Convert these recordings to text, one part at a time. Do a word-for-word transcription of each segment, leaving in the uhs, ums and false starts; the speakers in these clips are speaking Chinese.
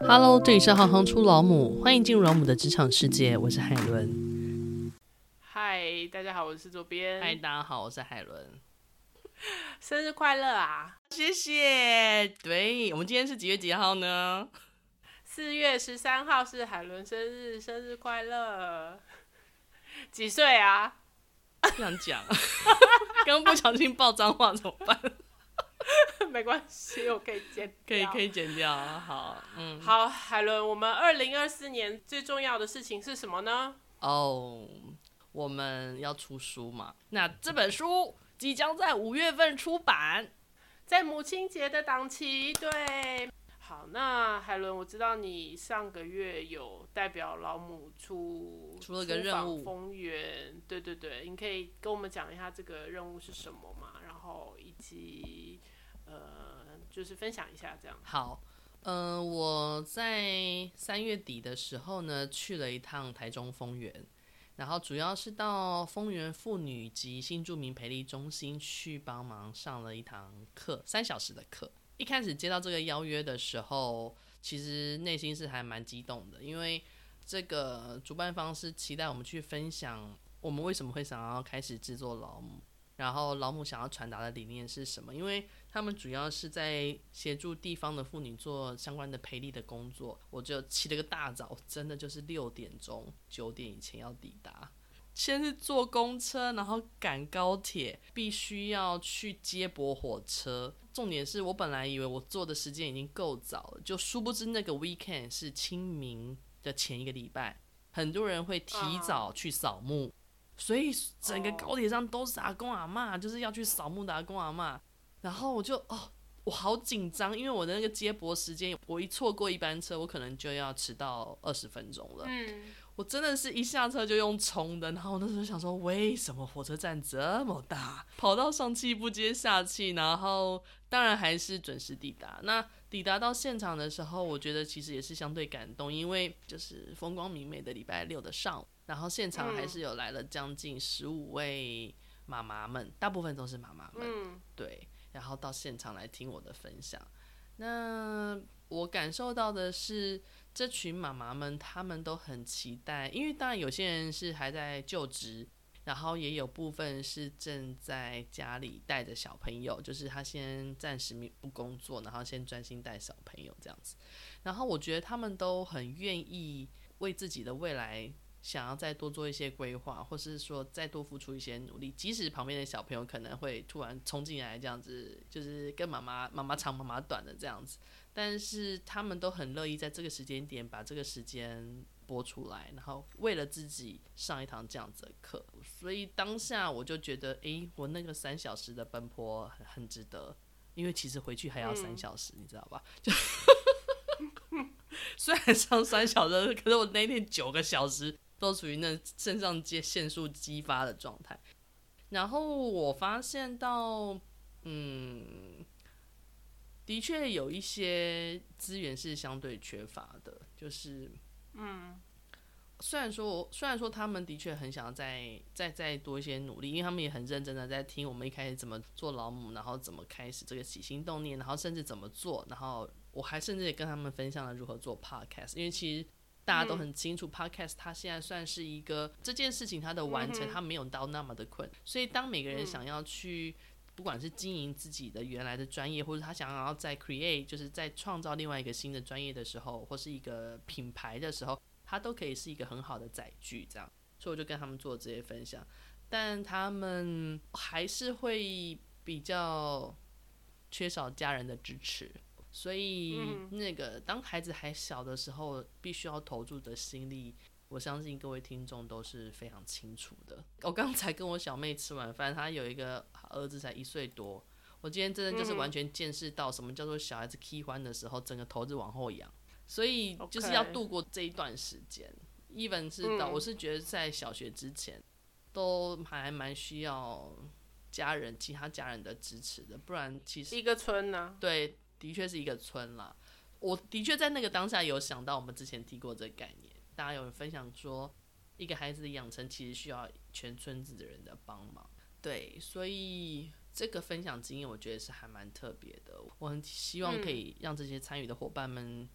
Hello， 这里是行行出老母，欢迎进入老母的职场世界，我是海伦。 嗨，大家好，我是左边。 嗨，大家好，我是海伦。 生日快乐啊！ 谢谢。对，我们今天是几月几号呢？ 四月十三号是海伦生日，生日快乐！几岁啊？ 不想讲，刚刚不小心爆脏话怎么办？ 没关系，我可以剪掉。 可以可以剪掉。好，嗯， 好，海伦，我们二零二四年最重要的事情是什么呢？ 哦、oh, 我们要出书嘛？那这本书即将在五月份出版， 在母亲节的档期。对，好，那海伦，我知道你上个月有代表老母出出了个任务， 丰原。对对对，你可以跟我们讲一下这个任务是什么吗？然后以及呃，就是分享一下这样。 好，呃，我在三月底的时候呢，去了一趟台中丰原，然后主要是到丰原妇女及新住民培力中心去帮忙上了一堂课，三小时的课。一开始接到这个邀约的时候，其实内心是还蛮激动的，因为这个主办方是期待我们去分享我们为什么会想要开始制作老母，然后老母想要传达的理念是什么，因为他们主要是在协助地方的妇女做相关的培力的工作。我就起了个大早，真的就是六点钟九点以前要抵达，先是坐公车，然后赶高铁，必须要去接驳火车。重点是我本来以为我坐的时间已经够早了，就殊不知那个 weekend 是清明的前一个礼拜，很多人会提早去扫墓，所以整个高铁上都是阿公阿嬷，就是要去扫墓的阿公阿嬷。然后我就哦，我好紧张，因为我的那个接驳时间，我一错过一班车，我可能就要迟到二十分钟了。 嗯， 我真的是一下车就用冲的，然后我那时候想说，为什么火车站这么大？跑到上气不接下气，然后当然还是准时抵达。那抵达到现场的时候，我觉得其实也是相对感动，因为就是风光明媚的礼拜六的上午，然后现场还是有来了将近十五位妈妈们，大部分都是妈妈们， 嗯， 对，然后到现场来听我的分享。那我感受到的是，这群妈妈们她们都很期待，因为当然有些人是还在就职，然后也有部分是正在家里带着小朋友，就是他先暂时不工作，然后先专心带小朋友这样子。然后我觉得他们都很愿意为自己的未来想要再多做一些规划，或是说再多付出一些努力，即使旁边的小朋友可能会突然冲进来这样子，就是跟妈妈妈妈长妈妈短的这样子，但是他们都很乐意在这个时间点把这个时间播出来，然后为了自己上一堂这样子的课。所以当下我就觉得，诶，我那个三小时的奔波 很, 很值得，因为其实回去还要三小时、嗯、你知道吧，就虽然上三小时，可是我那天九个小时都属于那肾上腺素激发的状态。然后我发现到，嗯，的确有一些资源是相对缺乏的，就是， 嗯， 虽然说虽然说他们的确很想要再再再多一些努力，因为他们也很认真的在听我们一开始怎么做老母，然后怎么开始这个起心动念，然后甚至怎么做，然后我还甚至也跟他们分享了如何做 podcast， 因为其实大家都很清楚 podcast 它现在算是一个这件事情它的完成它没有到那么的困，所以当每个人想要去不管是经营自己的原来的专业，或者他想要再 create 就是再创造另外一个新的专业的时候，或是一个品牌的时候，它都可以是一个很好的载具这样。所以我就跟他们做这些分享，但他们还是会比较缺少家人的支持，所以那个当孩子还小的时候必须要投注的心力，我相信各位听众都是非常清楚的。我刚才跟我小妹吃完饭，她有一个儿子才一岁多，我今天真的就是完全见识到什么叫做小孩子起欢的时候整个头子往后仰，所以就是要度过这一段时间。even 是到我是觉得在小学之前都还蛮需要家人其他家人的支持的，不然其实一个村啊， 对，的确是一个村啦。我的确在那个当下有想到我们之前提过这个概念，大家有人分享说一个孩子的养成其实需要全村子的人的帮忙，对，所以这个分享经验我觉得是还蛮特别的。我很希望可以让这些参与的伙伴们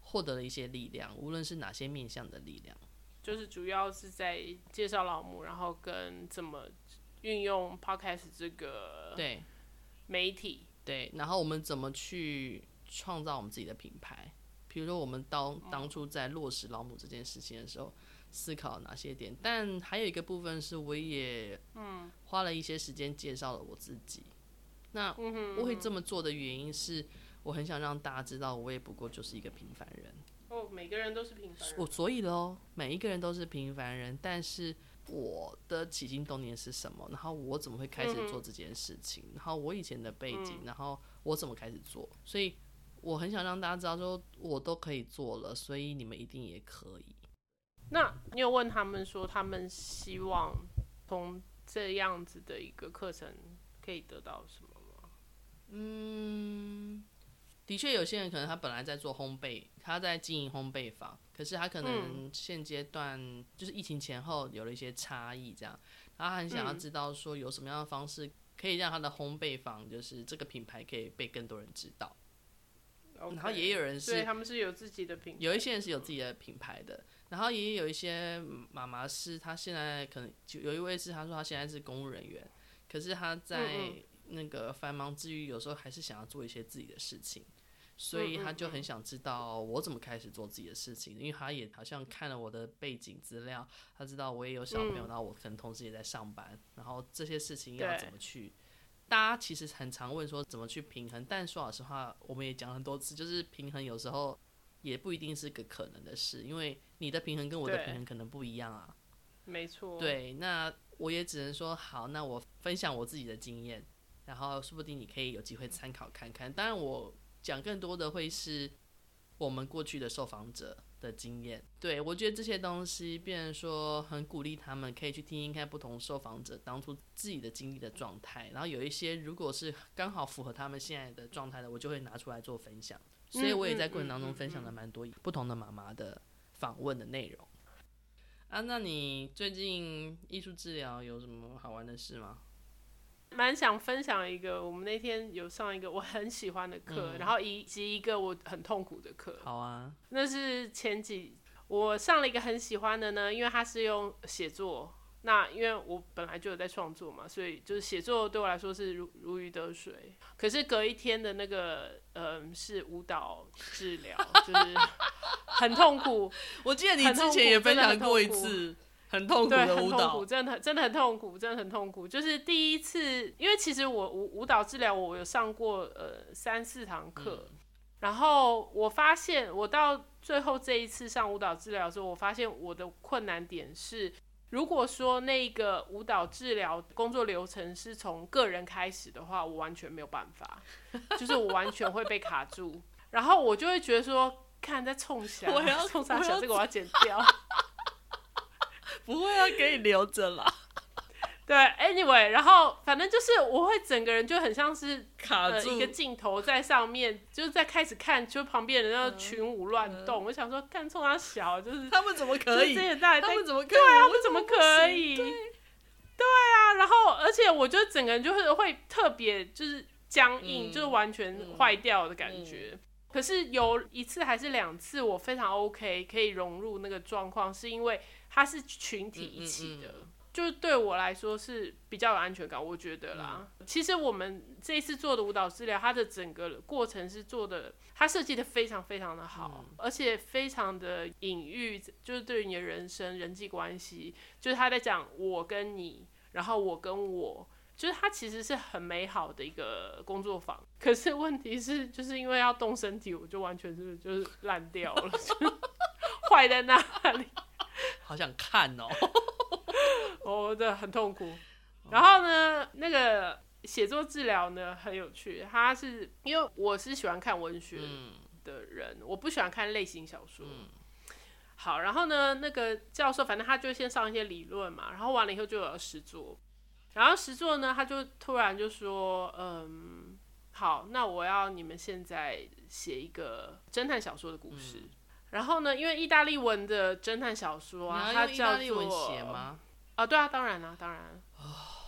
获得了一些力量，无论是哪些面向的力量。 就是主要是在介绍老母，然后跟怎么运用 podcast 这个对媒体， 对，然后我们怎么去创造我们自己的品牌。比如说我们当当初在落实老母这件事情的时候，思考哪些点，但还有一个部分是我也花了一些时间介绍了我自己。那我会这么做的原因是，我很想让大家知道，我也不过就是一个平凡人。 哦，每个人都是平凡人。 我所以咯，每一个人都是平凡人，但是我的起心动念是什么？然后我怎么会开始做这件事情？嗯、然后我以前的背景、嗯，然后我怎么开始做？所以我很想让大家知道，说我都可以做了，所以你们一定也可以。 那你有问他们说，他们希望从这样子的一个课程可以得到什么吗？ 嗯。的确，有些人可能他本来在做烘焙，他在经营烘焙坊，可是他可能现阶段就是疫情前后有了一些差异，这样，然后他很想要知道说有什么样的方式可以让他的烘焙坊就是这个品牌可以被更多人知道。Okay, 然后也有人是， 对，他们是有自己的品牌， 有一些人是有自己的品牌的，然后也有一些妈妈是，他现在可能有一位是他说他现在是公务人员，可是他在那个繁忙之余，有时候还是想要做一些自己的事情。所以他就很想知道我怎么开始做自己的事情，因为他也好像看了我的背景资料，他知道我也有小朋友，然后我可能同时也在上班，然后这些事情要怎么去，大家其实很常问说怎么去平衡，但说老实话，我们也讲很多次，就是平衡有时候也不一定是个可能的事，因为你的平衡跟我的平衡可能不一样啊。 没错。 对，那我也只能说好，那我分享我自己的经验，然后说不定你可以有机会参考看看。当然我讲更多的会是我们过去的受访者的经验，对，我觉得这些东西变成说很鼓励他们可以去听听看不同受访者当初自己的经历的状态，然后有一些如果是刚好符合他们现在的状态的，我就会拿出来做分享，所以我也在过程当中分享了蛮多不同的妈妈的访问的内容。啊，那你最近艺术治疗有什么好玩的事吗？ 蛮想分享一个，我们那天有上一个我很喜欢的课、嗯，然后以及一个我很痛苦的课。 好啊， 那是前几我上了一个很喜欢的呢，因为它是用写作。那因为我本来就有在创作嘛，所以就是写作对我来说是 如, 如鱼得水。可是隔一天的那个，嗯，是舞蹈治疗，就是很痛苦。 我记得你之前也分享过一次。很痛苦的舞蹈， 对，很痛苦，真的真的很痛苦，真的很痛苦。就是第一次，因为其实我舞舞蹈治疗我有上过呃三四堂课、嗯，然后我发现我到最后这一次上舞蹈治疗的时候，我发现我的困难点是，如果说那个舞蹈治疗工作流程是从个人开始的话，我完全没有办法，就是我完全会被卡住，然后我就会觉得说，看在冲啥， 我要冲啥小，这个我要剪掉。 不会啊，给你留着啦。 对 ，anyway， 然后反正就是我会整个人就很像是卡住、 呃、一个镜头在上面，就是在开始看，就旁边的人那群舞乱动、嗯嗯。我想说，干冲他小，就是他们怎么可以？ 就是他们怎么可以？ 对啊，他们怎么可以？对, 对啊，然后而且我就整个人就是会特别就是僵硬、嗯，就是完全坏掉的感觉。嗯嗯，可是有一次还是两次，我非常 OK， 可以融入那个状况，是因为它是群体一起的。嗯嗯嗯，就是对我来说是比较有安全感，我觉得啦、嗯。其实我们这一次做的舞蹈治疗，它的整个过程是做的，它设计的非常非常的好、嗯，而且非常的隐喻，就是对于你的人生、人际关系，就是他在讲我跟你，然后我跟我，就是它其实是很美好的一个工作坊。可是问题是，就是因为要动身体，我就完全是就是烂掉了，坏在那里。 好想看哦。 我的很痛苦。然后呢，那个写作治疗呢很有趣，它是因为我是喜欢看文学的人、嗯、我不喜欢看类型小说、嗯、好，然后呢那个教授反正他就先上一些理论嘛，然后完了以后就有实作，然后实作呢他就突然就说嗯，好，那我要你们现在写一个侦探小说的故事、嗯，然后呢，因为意大利文的侦探小说啊，它叫做， 你要用意大利文写吗？ 啊，对啊，当然啦、啊，当然。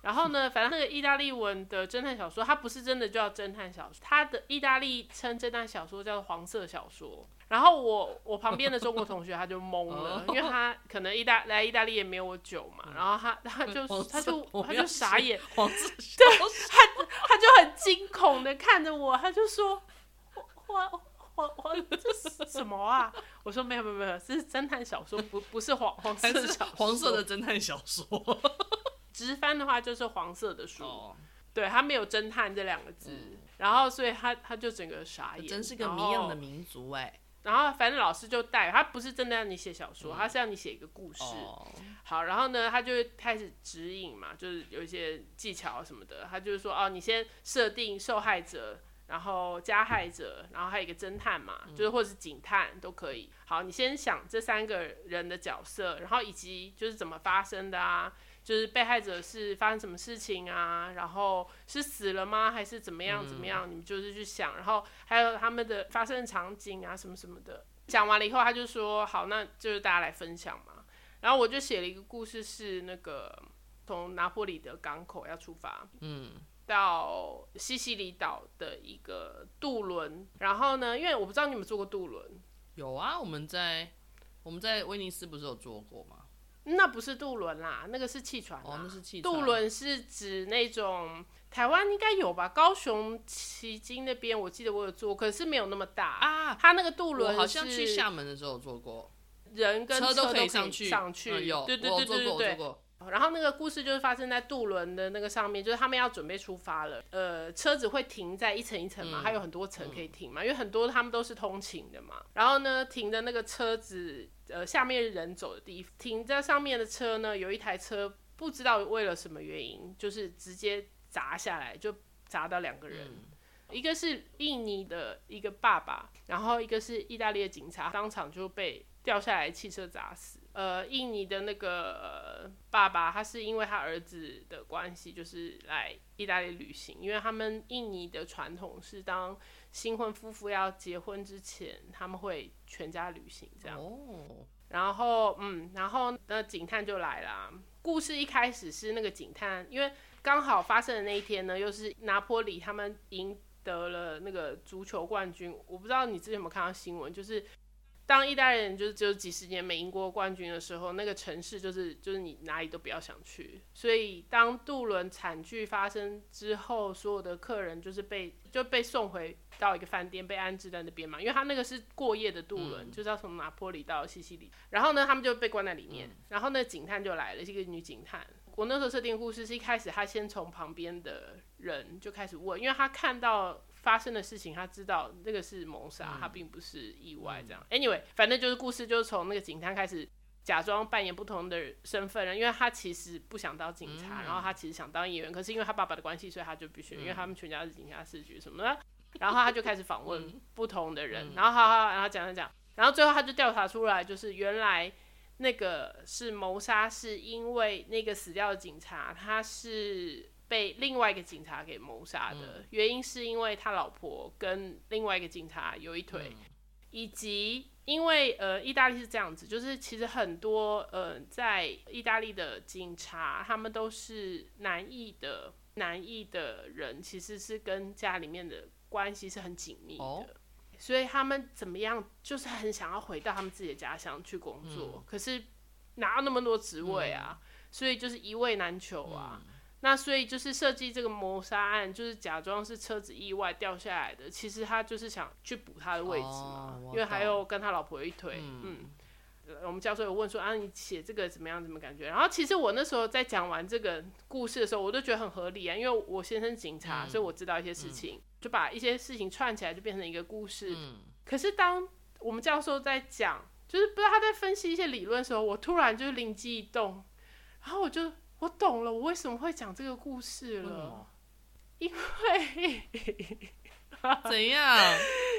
然后呢，反正那个意大利文的侦探小说，它不是真的就叫侦探小说，它的意大利称侦探小说叫做黄色小说。然后我我旁边的中国同学他就懵了，因为他可能意大来意大利也没有我久嘛，然后他他就他就他就傻眼， 黄色小对，他他就很惊恐的看着我，他就说，我我我我这是什么啊？我说没有没有没有，这是侦探小说，不不是黄黄色的小说， 黄色的侦探小说。 直翻的话就是黄色的书， 哦、 对，他没有侦探这两个字，嗯、然后所以他他就整个傻眼， 真是个谜样的民族哎、欸。 然后反正老师就带他，不是真的让你写小说，嗯、他是让你写一个故事。哦、好，然后呢，他就开始指引嘛，就是有一些技巧什么的。他就是说，哦，你先设定受害者，然后加害者，然后还有一个侦探嘛，嗯、就是或者是警探都可以。好，你先想这三个人的角色，然后以及就是怎么发生的啊。就是被害者是发生什么事情啊，然后是死了吗，还是怎么样怎么样？嗯、你们就是去想，然后还有他们的发生的场景啊，什么什么的。讲完了以后，他就说好，那就是大家来分享嘛。然后我就写了一个故事，是那个从拿坡里的港口要出发，嗯，到西西里岛的一个渡轮。然后呢，因为我不知道你有没有坐过渡轮。 有啊，我们在我们在威尼斯不是有坐过吗？ 那不是渡轮啦，那个是汽船啦。 哦，那是汽船。 渡轮是指那种台湾应该有吧，高雄旗津那边我记得我有坐，可是没有那么大啊。它那个渡轮我好像去厦门的时候有坐过， 人跟车都可以上去。 上去， 嗯、有， 对对对对对对。 对然后那个故事就是发生在渡轮的那个上面，就是他们要准备出发了，呃，车子会停在一层一层嘛，它、嗯、有很多层可以停嘛，因为很多他们都是通勤的嘛。然后呢，停的那个车子，呃，下面人走的地方，停在上面的车呢，有一台车不知道为了什么原因，就是直接砸下来，就砸到两个人。嗯一个是印尼的一个爸爸，然后一个是意大利的警察，当场就被掉下来汽车砸死。呃，印尼的那个、呃、爸爸，他是因为他儿子的关系，就是来意大利旅行，因为他们印尼的传统是当新婚夫妇要结婚之前，他们会全家旅行这样。哦。然后，嗯，然后那警探就来啦。故事一开始是那个警探，因为刚好发生的那一天呢，又是拿坡里他们赢得了那个足球冠军。我不知道你之前有没有看到新闻，就是当意大利人就是只有几十年没赢过冠军的时候，那个城市就是就是你哪里都不要想去。所以当渡轮惨剧发生之后，所有的客人就是被就被送回到一个饭店，被安置在那边嘛，因为他那个是过夜的渡轮，嗯、就是要从拿坡里到西西里。然后呢，他们就被关在里面。嗯、然后呢，警探就来了，是一个女警探。我那时候设定的故事是一开始他先从旁边的人就开始问，因为他看到发生的事情，他知道那个是谋杀，嗯、他并不是意外这样。Anyway， 反正就是故事就是从那个警探开始假装扮演不同的身份人，因为他其实不想当警察，嗯、然后他其实想当议员，可是因为他爸爸的关系，所以他就必须，嗯、因为他们全家是警察世局什么的。然后他就开始访问不同的人，嗯、然后好好，然后讲讲讲，然后最后他就调查出来，就是原来那个是谋杀，是因为那个死掉的警察他是被另外一个警察给谋杀的，嗯、原因是因为他老婆跟另外一个警察有一腿，嗯、以及因为呃意大利是这样子，就是其实很多呃在意大利的警察他们都是南裔的南裔的人，其实是跟家里面的关系是很紧密的。哦，所以他们怎么样，就是很想要回到他们自己的家乡去工作，嗯、可是哪有那么多职位啊？嗯、所以就是一位难求啊。嗯、那所以就是设计这个谋杀案，就是假装是车子意外掉下来的，其实他就是想去补他的位置嘛，哦、因为还有跟他老婆有一腿。嗯。嗯我们教授有问说啊，你写这个怎么样？怎么感觉？然后其实我那时候在讲完这个故事的时候，我都觉得很合理啊，因为我先生警察，嗯、所以我知道一些事情，嗯、就把一些事情串起来，就变成一个故事。嗯、可是当我们教授在讲，就是不知道他在分析一些理论的时候，我突然就灵机一动，然后我就我懂了，我为什么会讲这个故事了，嗯、因为怎样？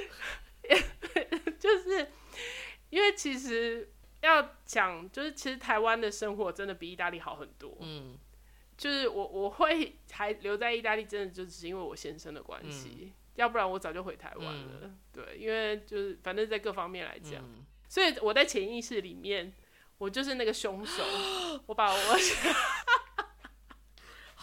就是因为其实。要讲就是其实台湾的生活真的比意大利好很多，嗯，就是我我会还留在意大利，真的就只是因为我先生的关系，嗯、要不然我早就回台湾了，嗯、对，因为就是反正在各方面来讲，嗯、所以我在潜意识里面，我就是那个凶手，我把我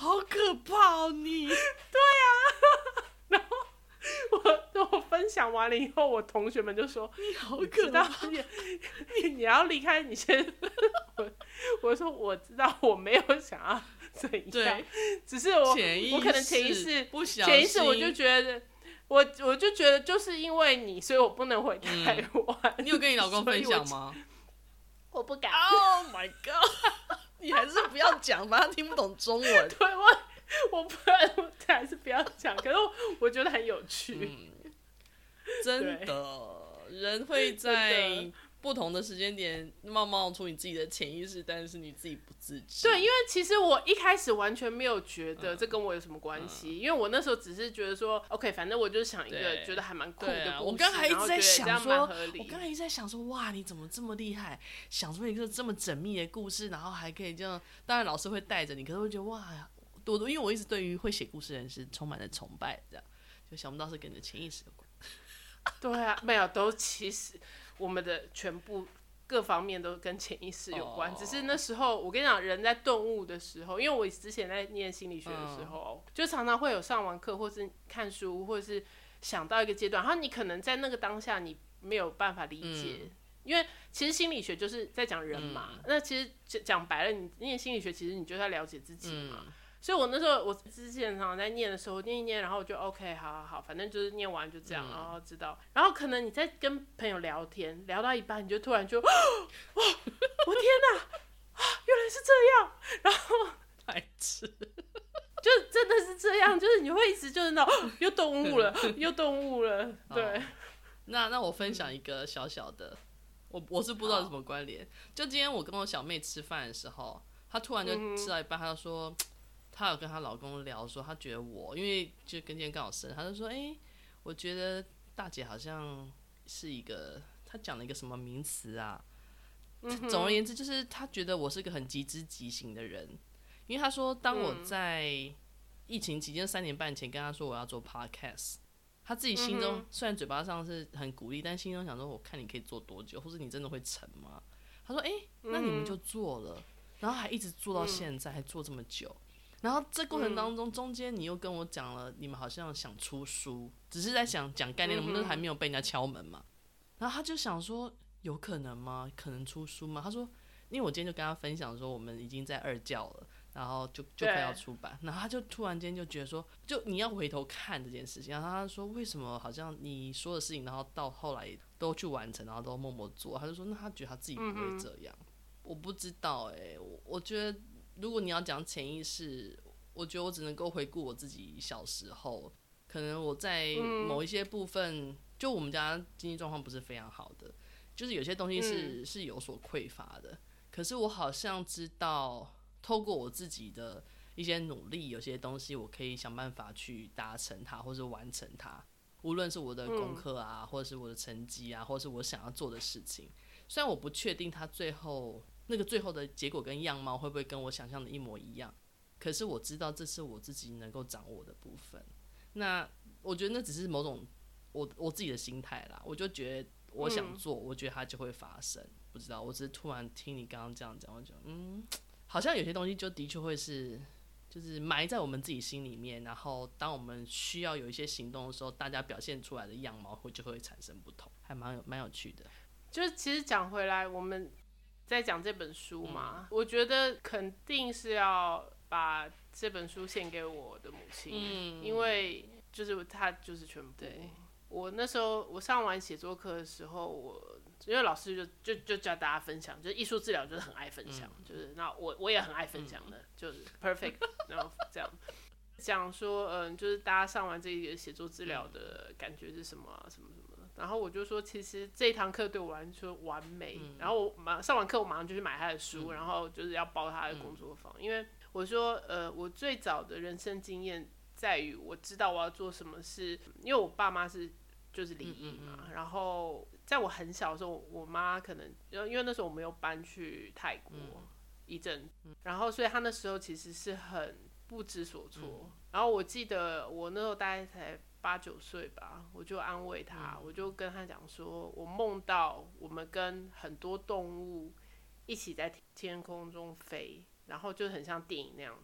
好可怕哦你。 对啊，然后我我分享完了以后，我同学们就说你好可怕， 你你你要离开，你先。我我说我知道，我没有想要怎样，只是我我可能潜意识不小心， 潜意识我就觉得。我我就觉得就是因为你，所以我不能回台湾、嗯。 你有跟你老公分享吗？ 我, 我不敢。 Oh my god！ 你还是不要讲吧，他听不懂中文。 对，我我不我还是不要讲。可是 我, 我觉得很有趣。嗯、 真的，人会在不同的时间点冒冒出你自己的潜意识，但是你自己不自知。 对，因为其实我一开始完全没有觉得这跟我有什么关系、嗯，因为我那时候只是觉得说 ，OK， 反正我就想一个觉得还蛮酷的故事、啊。 我刚才一直在想说， 我刚才一直在想说，哇，你怎么这么厉害，想出一个这么缜密的故事，然后还可以这样。当然老师会带着你，可是我觉得哇，我因为我一直对于会写故事的人是充满了崇拜，这样就想不到是跟你的潜意识有关。 对啊，没有，都其实我们的全部。各方面都跟潜意识有关， oh. 只是那时候我跟你讲，人在顿悟的时候，因为我之前在念心理学的时候，嗯、就常常会有上完课，或是看书，或是想到一个阶段，然后你可能在那个当下你没有办法理解，嗯、因为其实心理学就是在讲人嘛，嗯、那其实讲白了，你念心理学其实你就是要了解自己嘛。嗯，所以我那时候我之前常常在念的时候念一念，然后我就 OK 好好好，反正就是念完就这样，嗯、然后知道，然后可能你在跟朋友聊天聊到一半，你就突然就，哦，我天哪，啊，原来是这样，然后太痴， 就真的是这样，就是你会一直就是那种又动物了，又动物了，对。哦、 那那我分享一个小小的，我我是不知道有什么关联，就今天我跟我小妹吃饭的时候，她突然就吃到一半，她就说。嗯，她有跟她老公聊说，她觉得我，因为就跟今天刚好生，她就说，哎、欸，我觉得大姐好像是一个，她讲了一个什么名词啊？嗯、总而言之，就是她觉得我是一个很极之极行的人，因为她说，当我在疫情期间三年半前跟她说我要做 podcast， 她自己心中、嗯、虽然嘴巴上是很鼓励，但心中想说，我看你可以做多久，或者你真的会成吗？她说，哎、欸，那你们就做了，嗯、然后还一直做到现在，嗯、还做这么久。然后这过程当中，中间你又跟我讲了，你们好像想出书，只是在想讲概念，我们都还没有被人家敲门嘛。然后他就想说，有可能吗？可能出书吗？他说，因为我今天就跟他分享说，我们已经在二教了，然后就就快要出版，然后他就突然间就觉得说，就你要回头看这件事情。然后他说，为什么好像你说的事情，然后到后来都去完成，然后都默默做？他就说，那他觉得他自己不会这样。嗯、我不知道哎、欸，我我觉得。如果你要讲潜意识，我觉得我只能够回顾我自己小时候，可能我在某一些部分，嗯、就我们家经济状况不是非常好的，就是有些东西是、嗯、是有所匮乏的。可是我好像知道，透过我自己的一些努力，有些东西我可以想办法去达成它，或是完成它。无论是我的功课啊，嗯、或者是我的成绩啊，或者是我想要做的事情，虽然我不确定它最后。那个最后的结果跟样貌会不会跟我想象的一模一样？可是我知道这是我自己能够掌握的部分。那我觉得那只是某种我我自己的心态啦。我就觉得我想做，嗯、我觉得它就会发生。不知道，我只是突然听你刚刚这样讲，我觉得嗯，好像有些东西就的确会是，就是埋在我们自己心里面。然后当我们需要有一些行动的时候，大家表现出来的样貌会就会产生不同，还蛮有蛮有趣的。 就是其实讲回来，我们。在讲这本书嘛、嗯，我觉得肯定是要把这本书献给我的母亲，嗯、因为就是她就是全部。对，我那时候我上完写作课的时候，我因为老师就就就叫大家分享，就是艺术治疗就是很爱分享，嗯、就是那我我也很爱分享的，嗯、就是 perfect， 然后这样讲说，嗯，就是大家上完这个写作治疗的感觉是什么啊，什么什么。然后我就说，其实这一堂课对我来说完美。嗯、然后我马上完课，我马上就去买他的书，嗯、然后就是要包他的工作坊。嗯、因为我说，呃，我最早的人生经验在于我知道我要做什么事，因为我爸妈是就是离异嘛。嗯嗯嗯然后在我很小的时候，我妈可能因为那时候我没有搬去泰国、嗯、一阵，然后所以她那时候其实是很不知所措。嗯、然后我记得我那时候大概才。八九岁吧，我就安慰他，嗯、我就跟他讲说，我梦到我们跟很多动物一起在天空中飞，然后就很像电影那样子，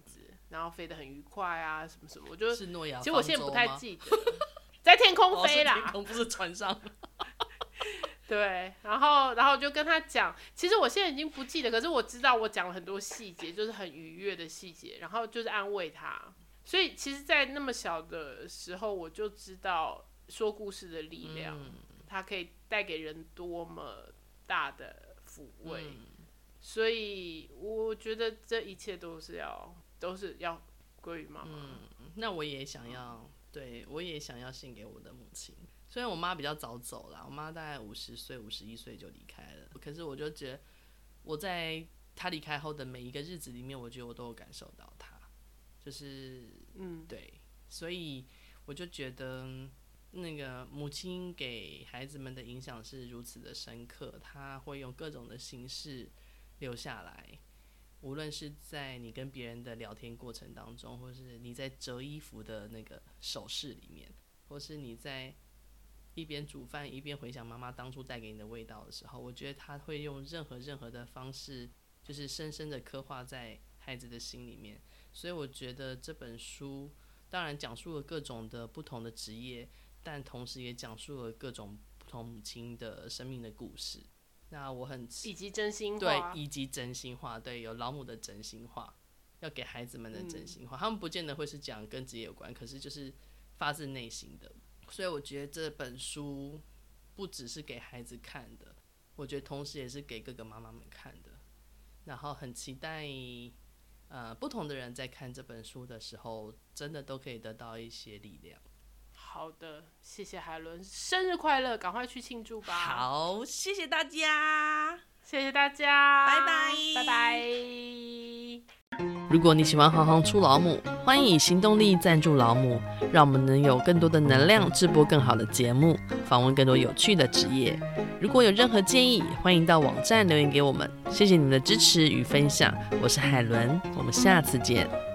然后飞得很愉快啊，什么什么，我就是诺亚方舟吗？ 其实我现在不太记得，在天空飞啦， 哦、天空不是船上。 对，然后然后就跟他讲，其实我现在已经不记得，可是我知道我讲了很多细节，就是很愉悦的细节，然后就是安慰他。所以其实，在那么小的时候，我就知道说故事的力量，嗯、它可以带给人多么大的抚慰。嗯、所以我觉得这一切都是要都是要归于妈妈。 嗯，那我也想要，对我也想要献给我的母亲。虽然我妈比较早走啦，我妈大概五十岁、五十一岁就离开了，可是我就觉得我在她离开后的每一个日子里面，我觉得我都有感受到她，就是嗯，对，所以我就觉得那个母亲给孩子们的影响是如此的深刻，她会用各种的形式留下来，无论是在你跟别人的聊天过程当中，或是你在折衣服的那个手势里面，或是你在一边煮饭一边回想妈妈当初带给你的味道的时候，我觉得他会用任何任何的方式，就是深深的刻画在孩子的心里面。所以我觉得这本书当然讲述了各种的不同的职业，但同时也讲述了各种不同母亲的生命的故事。那我很以及真心话， 对，以及真心话，对，有老母的真心话，要给孩子们的真心话。嗯、他们不见得会是讲跟职业有关，可是就是发自内心的。所以我觉得这本书不只是给孩子看的，我觉得同时也是给各个妈妈们看的。然后很期待，呃，不同的人在看这本书的时候，真的都可以得到一些力量。 好的，谢谢海伦，生日快乐，赶快去庆祝吧。 好，谢谢大家， 谢谢大家， 拜拜， 拜拜。 如果你喜欢行行出老母，欢迎以行动力赞助老母，让我们能有更多的能量制播更好的节目，访问更多有趣的职业。如果有任何建议，欢迎到网站留言给我们。谢谢你们的支持与分享，我是海伦，我们下次见。